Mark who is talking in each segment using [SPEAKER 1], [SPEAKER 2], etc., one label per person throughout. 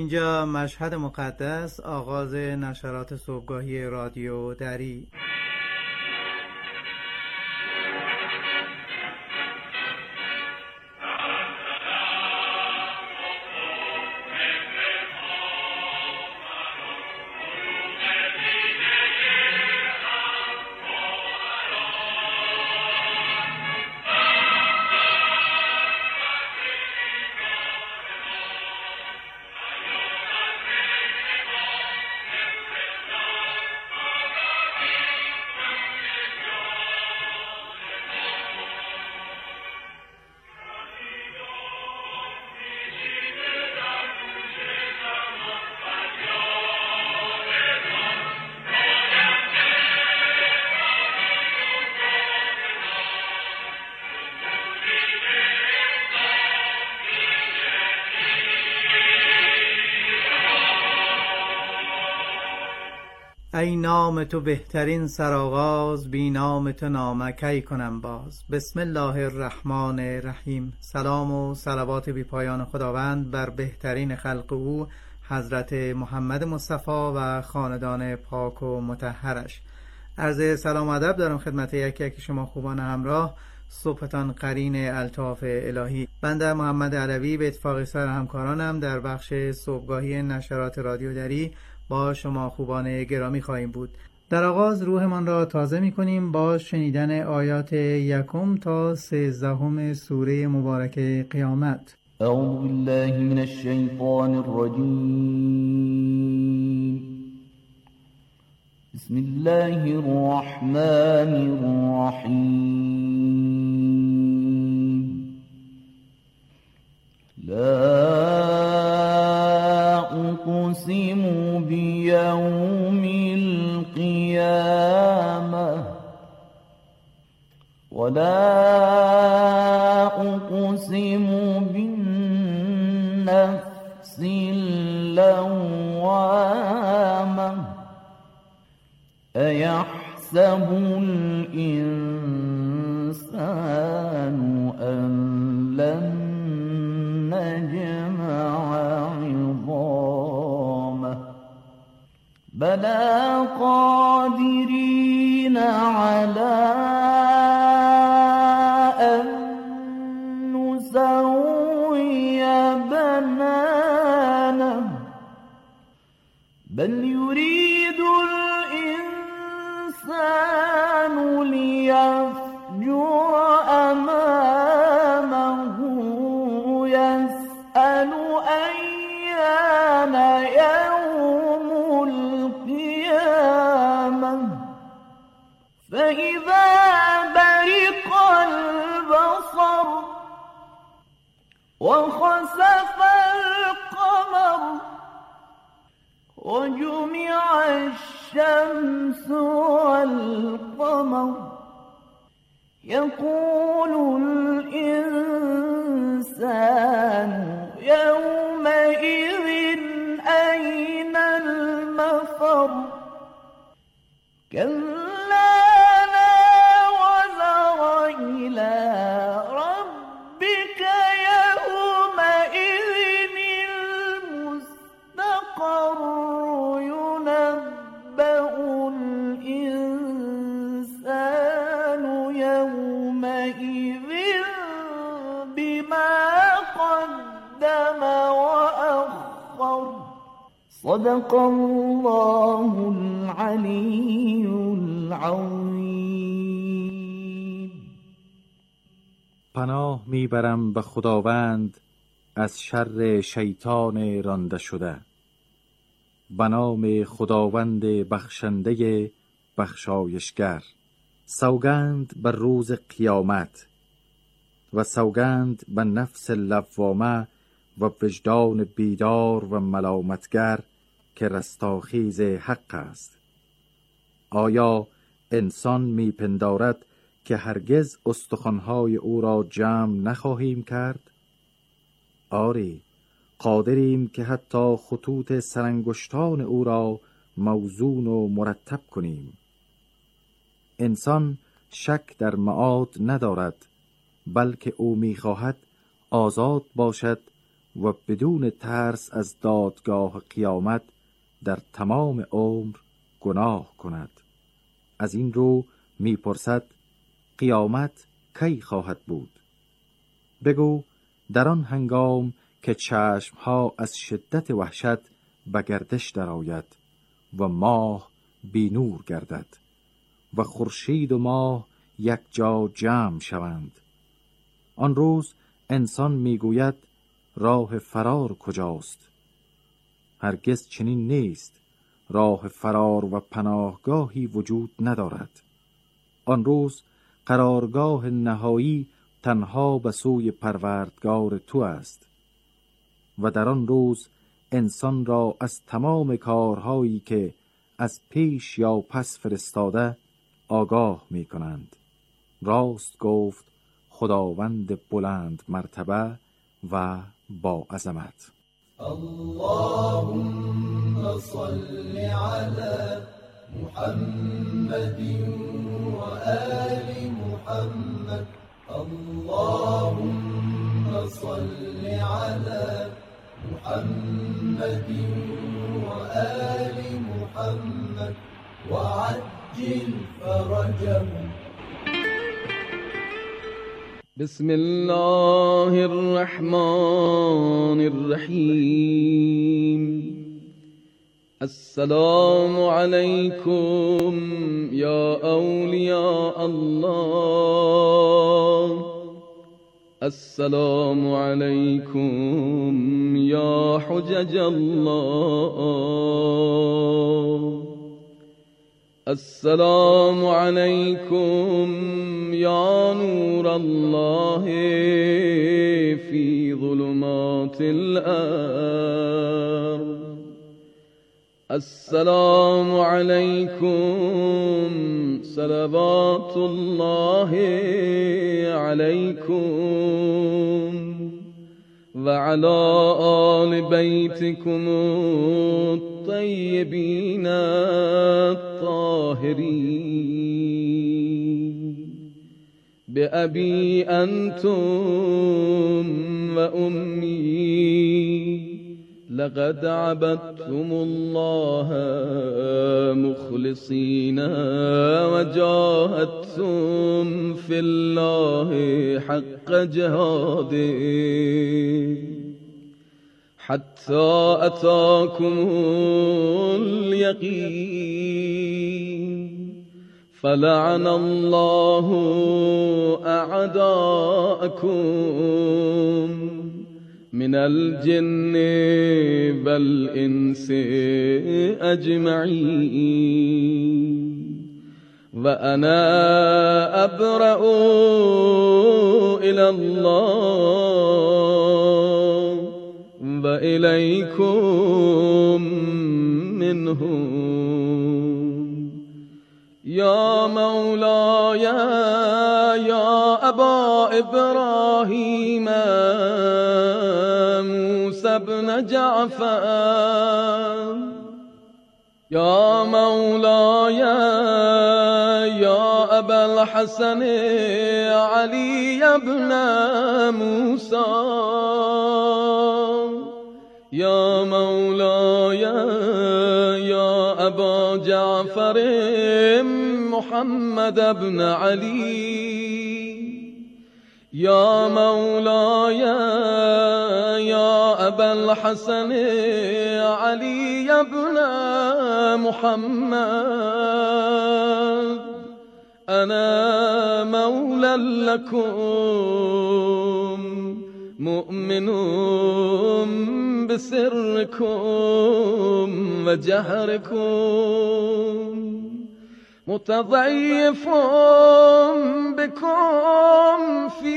[SPEAKER 1] اینجا مشهد مقدس، آغاز نشرات صبحگاهی رادیو دری. ای نام تو بهترین سرآغاز، بی نام تو نامکی کنم باز. بسم الله الرحمن الرحیم. سلام و صلوات بی پایان خداوند بر بهترین خلق او حضرت محمد مصطفی و خاندان پاک و مطهرش. عرض سلام و ادب دارم خدمت یکی یکی شما خوبان همراه. صبحتان قرین الطاف الهی. بنده محمد علوی به اتفاق سر همکارانم در بخش صبحگاهی نشرات رادیو دری با شما خوبان گرامی خواهیم بود. در آغاز روحمان را تازه می کنیم با شنیدن آیات 1 تا 13 سوره مبارکه قیامت.
[SPEAKER 2] اعوذ بالله من الشیطان الرجیم. بسم الله الرحمن الرحیم. لا أقسم بيوم القيامة ولا أقسم بالنفس اللوامة أيحسب الإنسان أن لن نجمع عظامه بلى قادرين على أن نسوي بنانه بل يريد الإنسان ليفجر أمامه يسأل أيان يوم القيامة فإذا برق البصر وخسف القمر وجمع الشمس والقمر يقول الإنسان يومئذ أين المفر كلا لا وزر إلى ربك يومئذ المستقر ينبأ الإنسان يومئذ بما قدم وأخر صدق الله العلی العظیم.
[SPEAKER 3] پناه میبرم به خداوند از شر شیطان رانده شده. به نام خداوند بخشنده بخشایشگر. سوگند بر روز قیامت و سوگند به نفس لوامه و وجدان بیدار و ملامتگر که رستاخیز حق است. آیا انسان میپندارد که هرگز استخوان‌های او را جمع نخواهیم کرد؟ آری، قادریم که حتی خطوط سرانگشتان او را موزون و مرتب کنیم. انسان شک در معاد ندارد، بلکه او میخواهد آزاد باشد و بدون ترس از دادگاه قیامت در تمام عمر گناه کند. از این رو می‌پرسد قیامت کی خواهد بود؟ بگو در آن هنگام که چشمها از شدت وحشت به گردش درآید و ماه بی نور گردد و خورشید و ماه یک جا جمع شوند. آن روز انسان میگوید راه فرار کجاست؟ هرگز چنین نیست. راه فرار و پناهگاهی وجود ندارد. آن روز قرارگاه نهایی تنها به سوی پروردگار تو است و در آن روز انسان را از تمام کارهایی که از پیش یا پس فرستاده آگاه می کنند. راست گفت خداوند بلند مرتبه و با عظمت.
[SPEAKER 2] اللهم صل على محمد و آل محمد. اللهم صل على محمد و آل محمد و عجل فرجهم. بسم الله الرحمن الرحیم. السلام علیکم یا اولیاء الله. السلام علیکم یا حجج الله. السلام علیکم یا نور الله فی ظلمات الارض. السلام علیکم صلوات الله علیکم و علی آل بیتکم الطیبین الطاهرین. بأبی انتم و امی لقد عبدتم الله مخلصین و جاهدتم فی الله حق جهاده حتی اتاکم الیقین. فلعن الله اعداءکم من الجن والانس اجمعین. و انا ابرأ الی الله و الیکم منهم. یا مولاي یا ابا ابراهیم موسی بن جعفر. یا مولاي یا ابا الحسن علی بن موسی. یا مولاي یا ابا جعفر محمد بن علی. یا مولاي یا ابا الحسن علی بن محمد. انا مولا لكم مؤمن بسركم وجهركم متضعف بكم في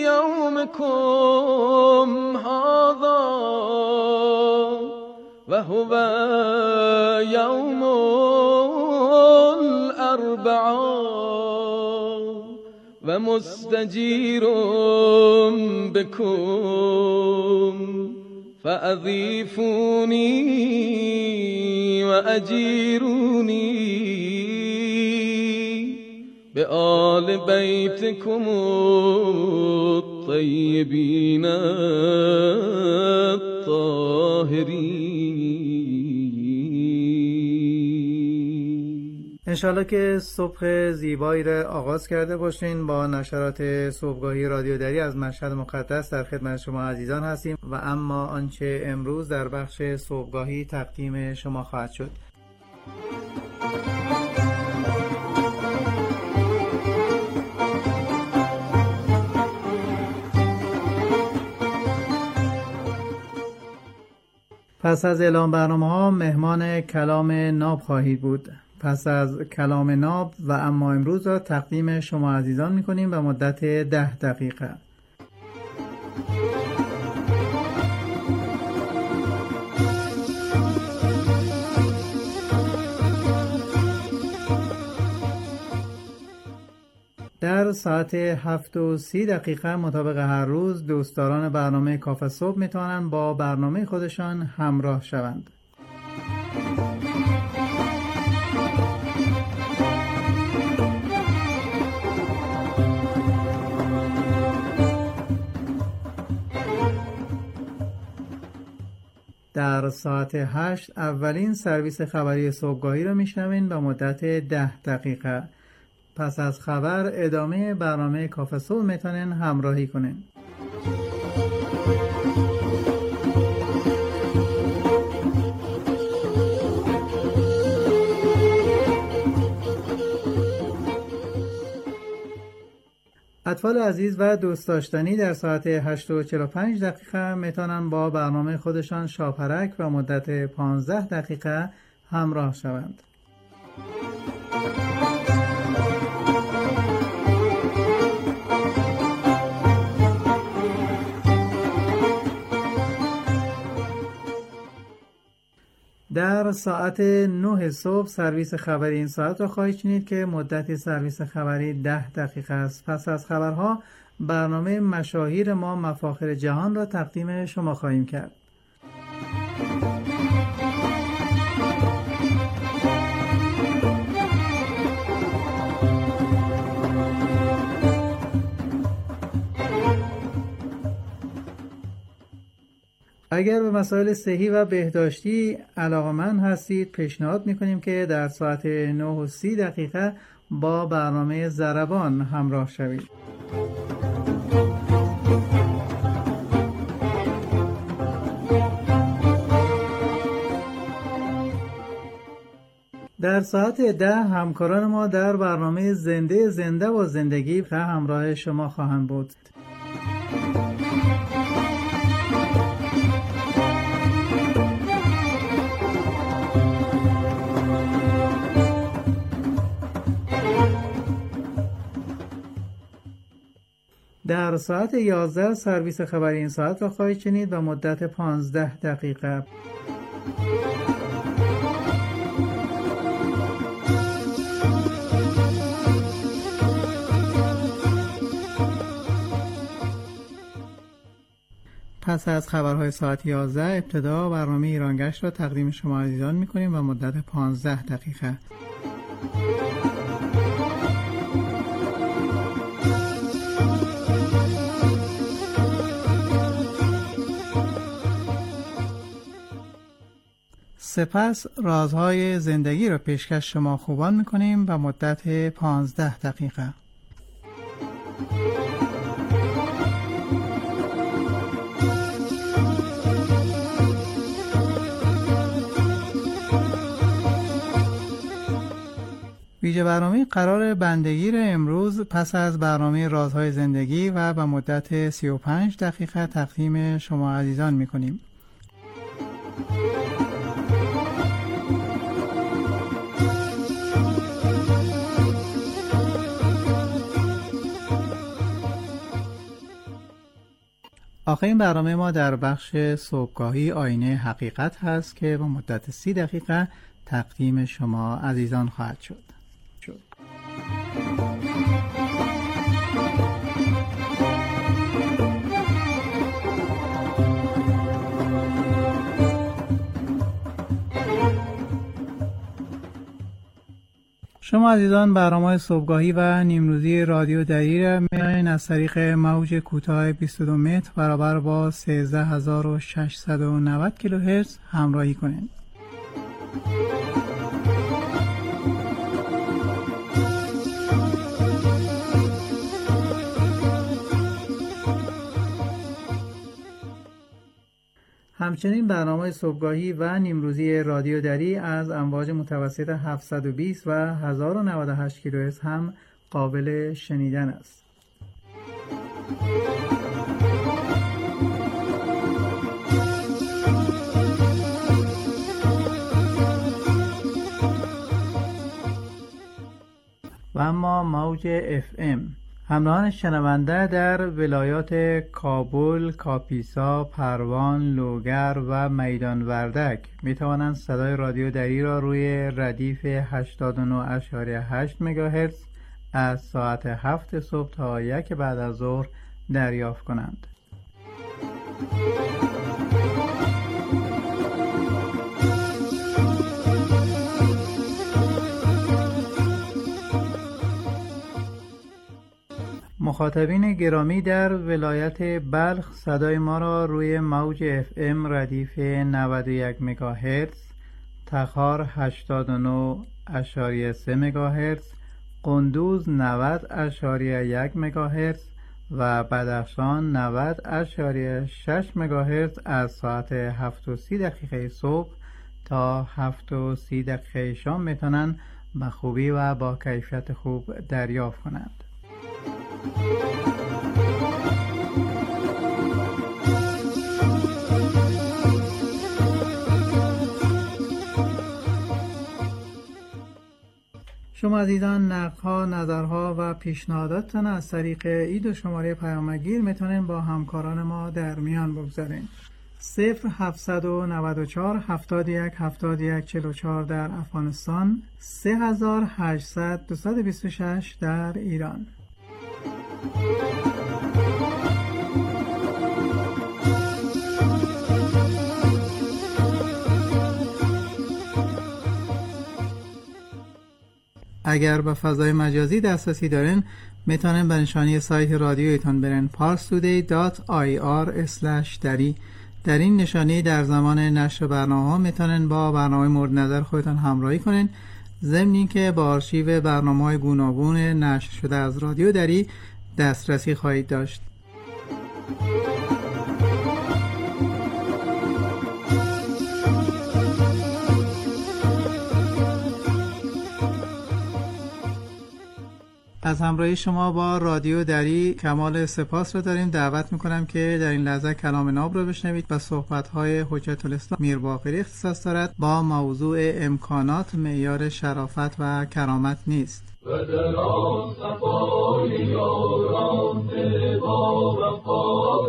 [SPEAKER 2] يومكم هذا وهو يوم الأربعاء ومستجير بكم فأضيفوني وأجيروني بآل بيتكم الطيبين الطاهرین.
[SPEAKER 1] انشالله که صبح زیبایی را آغاز کرده باشین. با نشرات صبحگاهی رادیو دری از مشهد مقدس در خدمت شما عزیزان هستیم و اما آنچه امروز در بخش صبحگاهی تقدیم شما خواهد شد. پس از اعلام برنامه‌ها مهمان کلام ناب خواهید بود. پس از کلام ناب و اما امروز را تقدیم شما عزیزان می‌کنیم به مدت 10 دقیقه. در ساعت 7:30 مطابق هر روز دوستداران برنامه کافه صبح میتوانند با برنامه خودشان همراه شوند. در ساعت 8 اولین سرویس خبری صبحگاهی را میشنوین به مدت 10 دقیقه. پس از خبر ادامه برنامه کافه صبح میتونین همراهی کنین. اطفال عزیز و دوست داشتنی در ساعت 8:45 میتونن با برنامه خودشان شاپرک و مدت 15 دقیقه همراه شوند. در ساعت 9 صبح سرویس خبری این ساعت را خواهید شنید که مدت سرویس خبری 10 دقیقه است. پس از خبرها برنامه مشاهیر ما مفاخر جهان را تقدیم شما خواهیم کرد. اگر به مسائل صحی و بهداشتی علاقه‌مند هستید پیشنهاد می‌کنیم که در ساعت 9:30 با برنامه ضربان همراه شوید. در ساعت 10 همکاران ما در برنامه زنده و زندگی همراه شما خواهند بود. در ساعت 11 سرویس خبری این ساعت را خواهید شنید به مدت 15 دقیقه. پس از خبرهای ساعت 11 ابتدا برنامه ایرانگشت را تقدیم شما عزیزان می‌کنیم و مدت 15 دقیقه. سپس رازهای زندگی را پیشکش شما خوبان می‌کنیم و مدت 15 دقیقه. ویژه برنامه قرار بندگیر امروز پس از برنامه رازهای زندگی و به مدت 35 دقیقه تقدیم شما عزیزان می‌کنیم. آخرین برنامه ما در بخش صبحگاهی آینه حقیقت هست که با مدت 30 دقیقه تقدیم شما عزیزان خواهد شد. شما عزیزان برنامه صبحگاهی و نیمروزی رادیو دری را می‌تونید از طریق موج کوتاه 22 متر برابر با 13690 کیلوهرتز همراهی کنید. همچنین برنامه صبحگاهی و نیمروزی رادیو دری از امواج متوسط 720 و 1098 کیلوهرتز هم قابل شنیدن است. و اما موج FM همراهان شنونده در ولایات کابل، کاپیسا، پروان، لوگر و میدان وردک می توانند صدای رادیو دری را روی ردیف 89.8 مگاهرتز از ساعت 7 صبح تا 1 بعد از ظهر دریافت کنند. مخاطبین گرامی در ولایت بلخ صدای ما را روی موج FM ردیف 91 مگاهرتز، تخار 89.3 مگاهرتز، قندوز 90.1 مگاهرتز و بدخشان 90.6 مگاهرتز از ساعت 7:30 صبح تا 7:30 شام میتونن به خوبی و با کیفیت خوب دریافت کنند. شما عزیزان نقدها، نظرها و پیشنهاداتتان از طریق این دو شماره پیامگیر میتونین با همکاران ما در میان بگذارین. 0794 71 71 44 در افغانستان، 3800 226 در ایران. اگر به فضای مجازی دسترسی دارین میتونن به نشانی سایت رادیویتون برن parstoday.ir/dari. در این نشانی در زمان نشر برنامه‌ها میتونن با برنامه مورد نظر خودتون همراهی کنین، ضمن اینکه با آرشیو برنامه‌های گوناگون نشر شده از رادیو دری دسترسی خواهید داشت. از همراهی شما با رادیو دری کمال سپاس رو داریم. دعوت میکنم که در این لحظه کلام ناب رو بشنوید و صحبت‌های حجت الاسلام میر باقری اختصاص دارد با موضوع امکانات معیار شرافت و کرامت نیست.
[SPEAKER 4] و در آن صفای یاران با وفا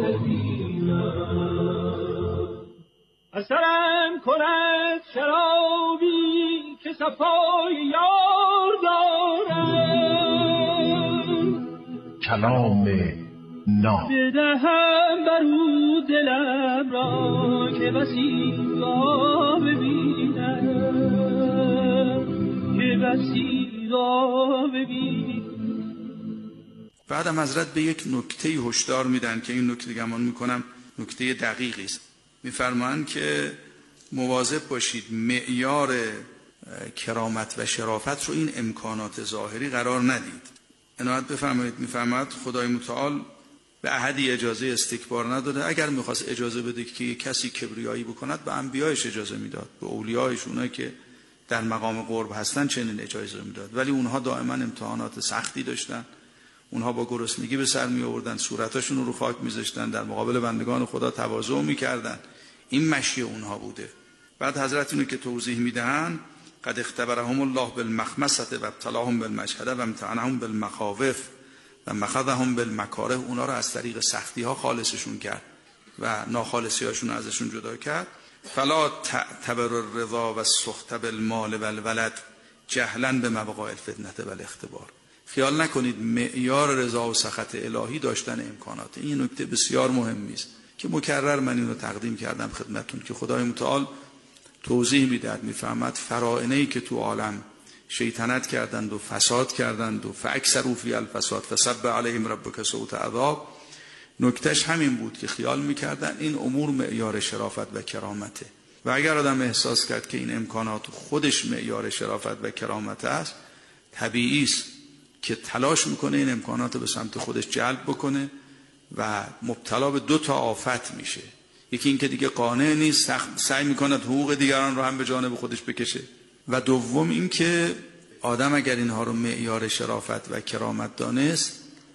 [SPEAKER 4] ببینم، اثرم کند شرابی که صفای یار دارم،
[SPEAKER 5] کلام ناب
[SPEAKER 4] بدهم برو دلم را که وسیقا ببینم، که وسیقا ببینم.
[SPEAKER 6] بعدم حضرت به یک نکته هشدار میدن که این نکته گمان میکنم نکته دقیقی است. میفرمایند که مواظب باشید معیار کرامت و شرافت رو این امکانات ظاهری قرار ندید. عنایت بفرمایید. میفرماید خدای متعال به احدی اجازه استکبار نداده. اگر میخواست اجازه بده که کسی کبریایی بکند به انبیایش اجازه میداد، به اولیایش، اونایی که در مقام قرب هستن چنین اجازه میداد. ولی اونها دائما امتحانات سختی داشتن، اونها با گرسنگی به سر می آوردن، صورتاشون رو خاک میذاشتن، در مقابل بندگان خدا تواضع میکردن. این مشی اونها بوده. بعد حضرت اینو که توضیح میدهن، قد اختبرهم الله بالمخمصه و ابتلاهم بالمشهده و امتحنهم بالمخاوف و مخذهم بالمکاره. اونا رو از طریق سختی ها خالصشون کرد و ناخالصی هاشون ازشون جدا کرد. فلا تعتبر الرضا و السخط بالمال و الولد جهلا به مبقاء الفتنه و الاختبار. خیال نکنید معیار رضا و سخط الهی داشتن امکانات. این نکته بسیار مهمی است که مکرر من اینو تقدیم کردم خدمتتون که خدای متعال توضیح میدهد، میفهمد فرائنه‌ای که تو عالم شیطنت کردند و فساد کردند و فاکثروا فی الفساد فصب علیهم ربک سوط عذاب. نکتهش همین بود که خیال میکردن این امور معیار شرافت و کرامته و اگر آدم احساس کرد که این امکانات خودش معیار شرافت و کرامت است، طبیعی است که تلاش میکنه این امکانات به سمت خودش جلب بکنه و مبتلا به 2 تا آفت میشه. یکی این که دیگه قانع نیست، سعی میکنه حقوق دیگران رو هم به جانب خودش بکشه، و دوم این که آدم اگر اینها رو معیار شرافت و کرامت دانست،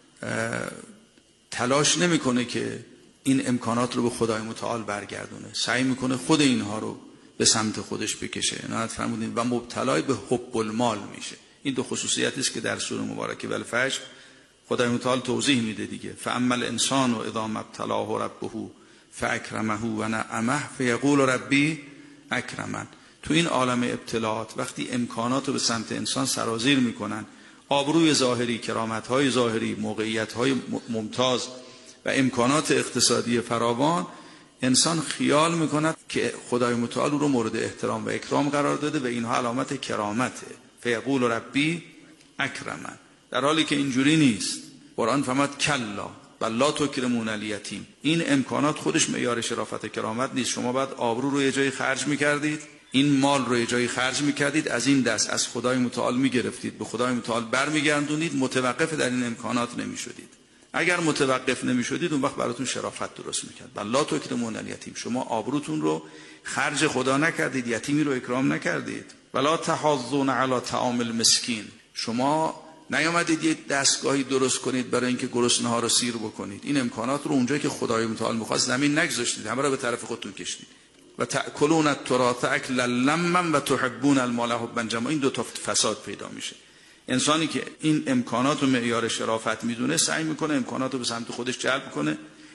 [SPEAKER 6] تلاش نمیکنه که این امکانات رو به خدای متعال برگردونه، سعی میکنه خود اینها رو به سمت خودش بکشه. نهایت فرمودین و مبتلای به حب المال میشه. این 2 خصوصیتی است که در سوره مبارکه والفجر خدای متعال توضیح میده دیگه. فاما الانسان اذا ما ابتلاه ربه فاکرمه و نعمه فیقول ربی اکرمن. تو این عالم ابتلاات وقتی امکانات رو به سمت انسان سرازیر میکنن، آبروی ظاهری، کرامت‌های ظاهری، موقعیت‌های ممتاز و امکانات اقتصادی فراوان، انسان خیال میکند که خدای متعال رو مورد احترام و اکرام قرار داده و اینها علامت کرامته. فیقول ربی اکرمن، در حالی که اینجوری نیست. قرآن فرمود کلا بل لا تکرمون الیتیم. این امکانات خودش معیار شرافت و کرامت نیست. شما باید آبرو رو یه جایی خرج میکردید، این مال رو یه جایی خرج میکردید، از این دست از خدای متعال میگرفتید، به خدای متعال برمیگردونید، متوقف در این امکانات نمیشدید. اگر متوقف نمیشدید اون وقت براتون شرافت درست میکرد. بل لا تکرمون الیتیم، شما آبروتون رو خرج خدا نکردید، یتیمی رو اکرام نکردید. ولا تحاضون علی طعام المسکین، شما نیامدید یک دستگاهی درست کنید برای اینکه گرسنه ها رو سیر بکنید. این امکانات رو اونجایی که خدای متعال می‌خواست زمین نگذاشتید، همه رو به طرف خودتون کشیدید. و تأکلون التراث اکلا لما و تحبون المال حبا جما. این 2 تا فساد پیدا میشه. انسانی که این امکانات رو معیار شرافت میدونه، سعی میکنه امکانات رو به سمت خودش جلب کنه،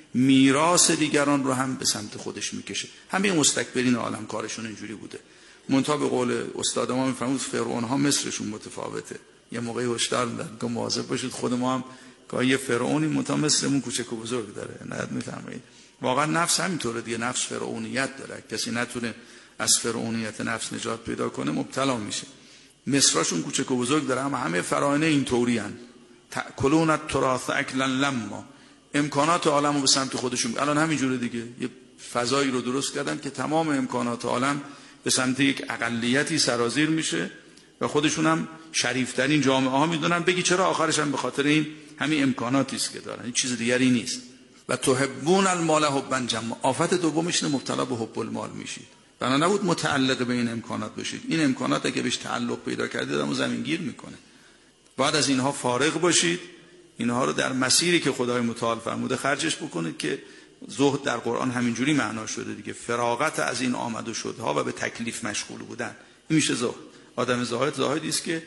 [SPEAKER 6] میراث دیگران رو هم به سمت خودش میکشه. همه مستکبرین عالم کارشون اینجوری بوده. منتها به قول استاد ما میفرمود فرعون ها مصرشون متفاوته. یه موقعی هشدار میدن که مواظب باشید، خود ما هم گاهی یه فرعونی منتها مثلمون کوچک و بزرگ داره. نه میفرمایید واقعا نفس همینطوره دیگه، نفس فرعونیت داره. کسی نتونه از فرعونیت نفس نجات پیدا کنه مبتلا میشه. مصرشون کوچک و بزرگ داره، اما همه فراعنه اینطوری ان. تأکلون التراث اکلا لما، امکانات عالم رو به سمت خودشون. الان همینجوره دیگه، یه فضایی رو درست کردن که تمام امکانات عالم به سمت یک اقلیتی سرازیر میشه و خودشون هم شریفترین جامعه ها میدونن. بگی چرا؟ آخرش هم به خاطر این همین امکاناتی است که دارن، این چیز دیگری نیست. و تحبون المال حبا جما، آفت دومش اینه مبتلا به حب المال میشید. بنا نبود متعلق به این امکانات بشید. این امکانات اگه بهش تعلق پیدا کردید آدمو زمینگیر میکنه. بعد از اینها فارغ باشید، اینها رو در مسیری که خدای متعال فرموده خرجش بکنید که زهد در قرآن همینجوری معنا شده دیگه، فراغت از این آمد و شدها و به تکلیف مشغول بودن. این میشه زهد. آدم زاهدی است که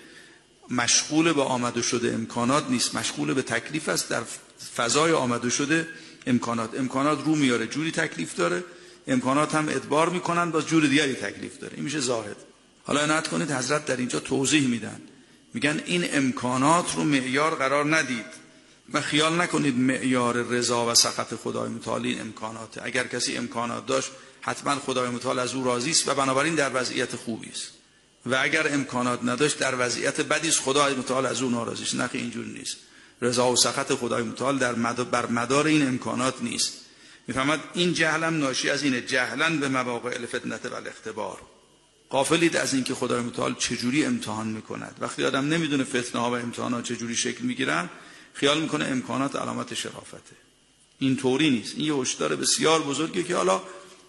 [SPEAKER 6] مشغول به آمد و شده امکانات نیست، مشغول به تکلیف است در فضای آمد و شده امکانات رو میاره جوری تکلیف داره، امکانات هم ادبار میکنن باز جور دیگری تکلیف داره. این میشه زاهد. حالا عنایت کنید حضرت در اینجا توضیح میدن، میگن این امکانات رو معیار قرار ندید و خیال نکنید معیار رضا و سخط خدای متعال این امکاناته. اگر کسی امکانات داشت حتما خدای متعال از او راضی است و بنابراین در وضعیت خوبی است، و اگر امکانات نداشت در وضعیت بدی است، خدای متعال از او ناراضی است. نه، اینجوری نیست. رضا و سخط خدای متعال بر مدار این امکانات نیست. میفهمد این جهلم ناشی از اینه، جهلن به مواقع الفتنه و الاختبار. غافلید از این که خدای متعال چجوری امتحان میکند. وقتی آدم نمیدونه فتنه ها و امتحانات چجوری شکل میگیرن، خیال میکنه امکانات علامت شرافته. این طوری نیست. این یه هشدار بسیار بزرگی که حالا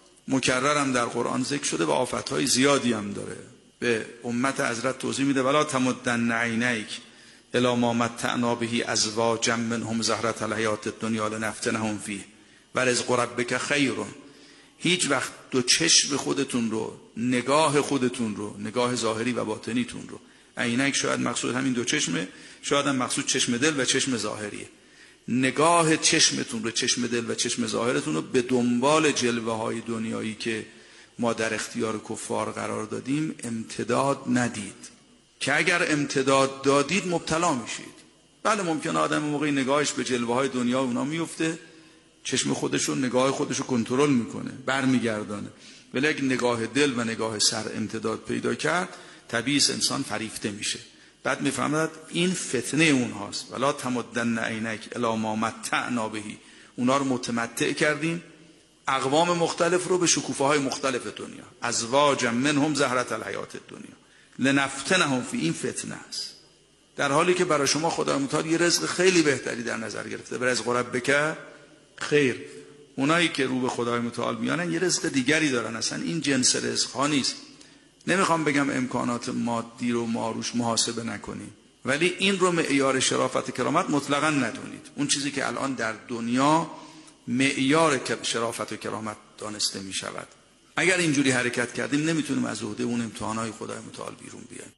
[SPEAKER 6] مکررم در قرآن ذکر شده و آفتهای زیادی هم داره. به امت حضرت توضیح میده ولا تمدن عینیک الی ما متعنا به ازواجا منهم زهرة الحیات الدنیا لنفتنهم فیه و رزق ربک خیر. هیچ وقت 2 چشم خودتون رو، نگاه خودتون رو، نگاه ظاهری و باطنیتون رو، عینک شاید مقصود همین 2 چشمه، شاید هم مقصود چشم دل و چشم ظاهریه. نگاه چشمتون رو، چشم دل و چشم ظاهرتون رو به دنبال جلوه های دنیایی که ما در اختیار کفار قرار دادیم امتداد ندید، که اگر امتداد دادید مبتلا میشید. بله ممکنه آدم موقعی نگاهش به جلوه های دنیا اونا میفته، چشم خودشو، نگاه خودشو کنترل میکنه، برمیگردانه، ولی اگه نگاه دل و نگاه سر امتداد پیدا کرد، طبیعی انسان فریفته میشه. بعد میفهمد این فتنه اونهاست. ولا تمدن عینک الی ما متعنا به، اونا رو متمتع کردیم، اقوام مختلف رو به شکوفه‌های مختلف دنیا، ازواجا منهم زهرة الحیات الدنیا لنفتنهم فی، این فتنه است. در حالی که برای شما خدای متعال یه رزق خیلی بهتری در نظر گرفته. به رزق ربک خیر. اونایی که رو به خدای متعال میانن یه رزق دیگری دارن، اصلا این جنس رزق ها نیست. نمیخوام بگم امکانات مادی رو ما روش محاسبه نکنیم، ولی این رو معیار شرافت و کرامت مطلقاً ندونید. اون چیزی که الان در دنیا معیار شرافت و کرامت دانسته می شود، اگر اینجوری حرکت کردیم نمیتونیم از عهده اون امتحانهای خدای متعال بیرون بیایم.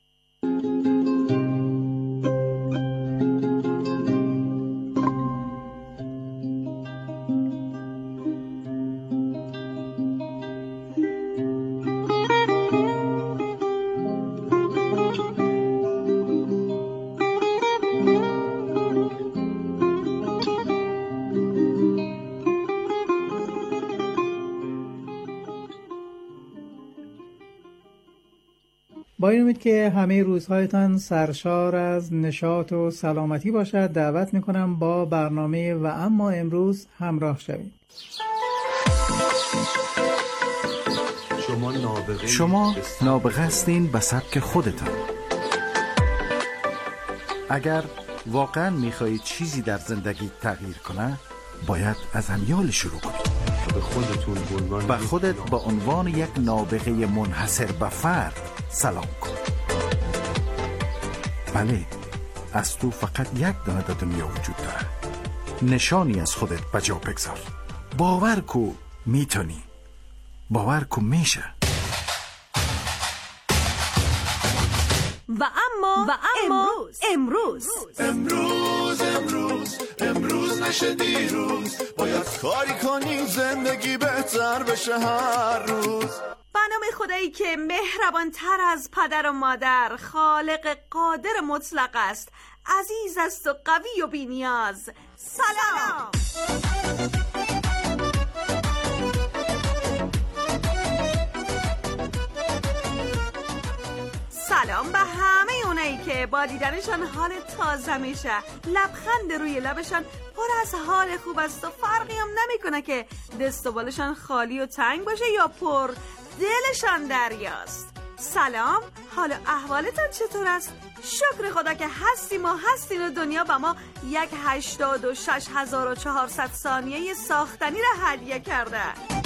[SPEAKER 1] با این امید که همه روزهایتان سرشار از نشاط و سلامتی باشد، دعوت میکنم با برنامه و اما امروز همراه شوید.
[SPEAKER 3] شما نابغه هستین به سبک خودتان. اگر واقعا میخواهید چیزی در زندگی تغییر کنه، باید از همیال شروع کنید. به خودت با عنوان یک نابغه منحصر به فرد سلام کن. بله، از تو فقط یک دانه در دنیا وجود داره. نشانی از خودت بجا بگذار. باور کو میتونی، باور کو میشه.
[SPEAKER 7] و اما امروز نشه دیروز، باید کاری کنیم زندگی بهتر بشه هر روز.
[SPEAKER 8] به نام خدایی که مهربان تر از پدر و مادر، خالق قادر مطلق است، عزیز است و قوی و بی نیاز. سلام. سلام به همه اونایی که با دیدنشان حال تازه میشه، لبخند روی لبشان پر از حال خوب است و فرقی هم نمیکنه که دست و بالشان خالی و تنگ باشه یا پر دلشان دریاست. سلام، حال احوالتان چطور است؟ شکر خدا که هستیم و هستین و دنیا به ما 86,400 ثانیه ساختنی را هدیه کرده.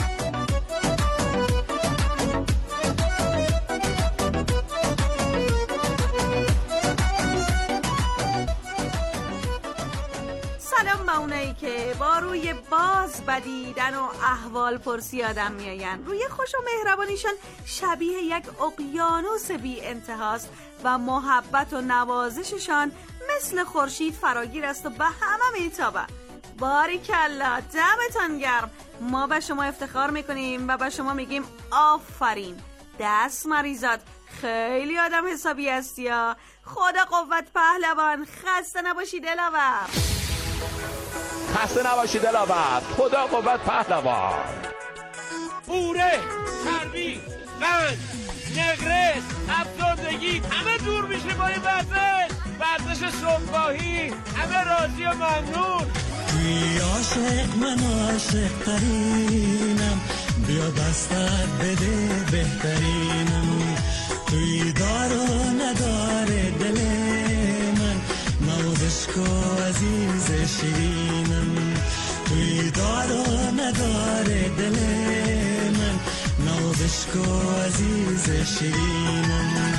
[SPEAKER 8] سلام به اونایی که با روی باز بدیدن و احوال پرسی آدم میاین. روی خوش و مهربانیشان شبیه یک اقیانوس بی انتهاست و محبت و نوازششان مثل خورشید فراگیر است و به همه میتابه. باریکلا، دمتان گرم. ما به شما افتخار میکنیم و به شما میگیم آفرین، دست مریزاد، خیلی آدم حسابی هستی یا. خدا قوت پهلوان، خسته نباشی دلاور.
[SPEAKER 9] خسته نباشی دلاور، خدا قوت پهلوان.
[SPEAKER 10] بوره، چربی، قند، نقرس، افسردگی همه دور میشه با این ورزش صبحگاهی. همه راضی و ممنون.
[SPEAKER 11] توی عاشق من عاشق ترینم، بیا دستت بده بهترینم. توی دار و نداره دل من، نوازش کو عزیز شیرینم. توی دار و نداره دل من، نوازش کو عزیز شیرینم.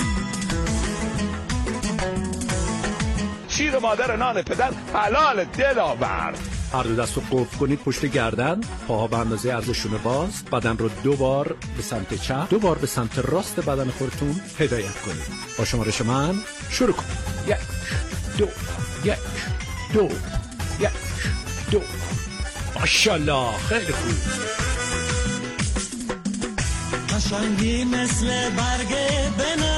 [SPEAKER 9] شیر مادر نان پدر حلال دلاور.
[SPEAKER 12] هر دو دست رو قفل کنید پشت گردن، پاها به اندازه عرض شونه باز، بدن رو 2 بار به سمت چپ، 2 بار به سمت راست بدن خودتون هدایت کنید. با شمارش من شروع کنید. 1 2 1 2 1 2. ماشاءالله، خیلی خوب.
[SPEAKER 11] قشنگی مثل برگ بنفش،